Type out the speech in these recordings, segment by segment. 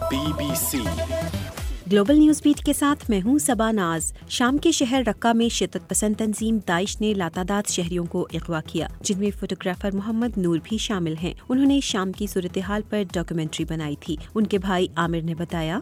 BBC global news beat के साथ मैं हूं सबा नाज। शाम के शहर रक्का में शिद्दत पसंद तंजीम दाइश ने लातादाद शहरियों को अगवा किया, जिनमें फोटोग्राफर मोहम्मद नूर भी शामिल हैं। उन्होंने शाम की सूरत हाल पर डॉक्यूमेंट्री बनाई थी। उनके भाई आमिर ने बताया,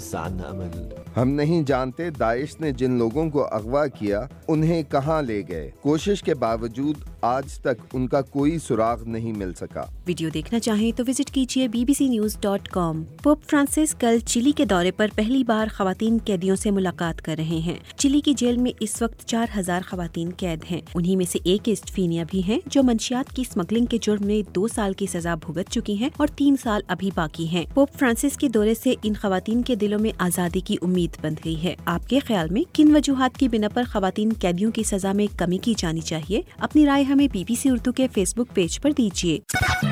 हम नहीं जानते दाइश ने जिन लोगों को अगवा किया उन्हें कहां ले गए। कोशिश के बावजूद आज तक उनका कोई सुराग नहीं मिल सका। वीडियो देखना चाहें तो विजिट कीजिए bbcnews.com। पोप फ्रांसिस कल चिली के दौरे पर पहली बार खवातीन कैदियों से मुलाकात कर रहे हैं। चिली की जेल में इस वक्त 4000 खवातीन कैद हैं। उन्हीं में से एक इस्टफीनिया भी हैं, जो मंशियात की स्मगलिंग के जुर्म में 2 साल की सजा भुगत चुकी हैं और 3 साल अभी बाकी हैं। पोप फ्रांसिस के दौरे से इन खवातीन के दिलों में आजादी की उम्मीद बंध गई है। आपके ख्याल में किन वजूहात की बिना पर खवातीन कैदियों की सजा में कमी की जानी चाहिए? अपनी राय हमें BBC उर्दू के फेसबुक पेज पर दीजिए।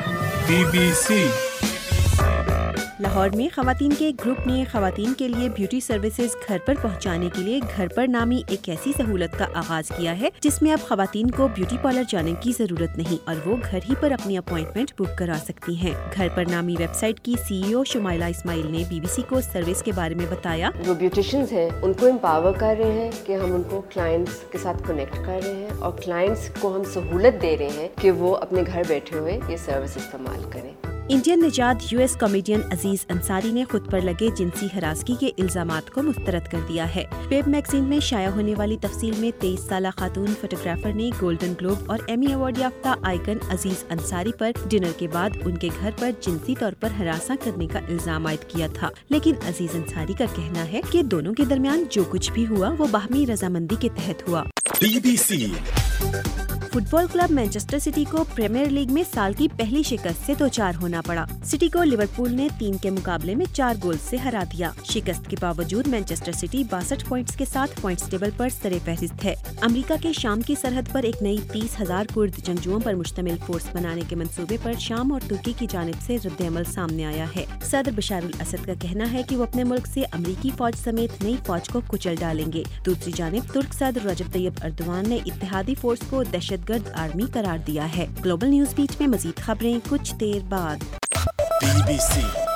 BBC लाहौर में खवातीन के एक ग्रुप ने खवातीन के लिए ब्यूटी सर्विसेज घर पर पहुंचाने के लिए घर पर नामी एक ऐसी सहूलत का आगाज किया है, जिसमें अब खवातीन को ब्यूटी पार्लर जाने की जरूरत नहीं और वो घर ही पर अपनी अपॉइंटमेंट बुक करा सकती हैं। घर पर नामी वेबसाइट की CEO शुमाइला इस्माइल ने BBC को सर्विस के बारे में बताया, जो ब्यूटिशियंस हैं उनको एम्पावर कर रहे हैं कि हम उनको क्लाइंट्स के साथ कनेक्ट कर रहे हैं और क्लाइंट्स को हम सहूलत दे रहे हैं कि वो अपने घर बैठे हुए ये सर्विस इस्तेमाल करें। इंडियन निजात US कॉमेडियन अजीज अंसारी ने खुद पर लगे जिनसी हरासगी के इल्जामात को मुस्तरद कर दिया है। वेब मैगजीन में शाया होने वाली तफसील में 23 साला खातून फोटोग्राफर ने गोल्डन ग्लोब और एमी अवार्ड याफ्ता आइकन अजीज अंसारी पर डिनर के बाद उनके घर पर जिनसी तौर पर हरासा करने का इल्जाम आयद किया था। लेकिन अजीज अंसारी का कहना है कि दोनों के दरमियान जो कुछ भी हुआ वो बाहमी रजामंदी के तहत हुआ। BBC football club Manchester City को प्रीमियर लीग में साल की पहली शिकस्त से 2-4 होना पड़ा। सिटी को लिवरपूल ने 3 के मुकाबले में 4 गोल से हरा दिया। शिकस्त के बावजूद मैनचेस्टर सिटी 62 पॉइंट्स के साथ पॉइंट्स टेबल पर सरे-फहरिस्त है। अमेरिका के शाम की सरहद पर एक नई 30,000 कुर्द जंगजुओं पर मुश्तमिल फोर्स बनाने के मंसूबे पर शाम और तुर्की की जानिब से रद्द-ए-अमल सामने आया है। सदर बशार अल असद का कहना है कि वो अपने मुल्क से अमेरिकी फौज समेत नई फौज को कुचल डालेंगे। दूसरी जानिब तुर्क सदर रजब तैयब अर्दवान ने इत्तेहादी फोर्स को दहशतगर्द आर्मी करार दिया है। ग्लोबल न्यूज़ बीट में मजीद खबरें कुछ देर बाद। BBC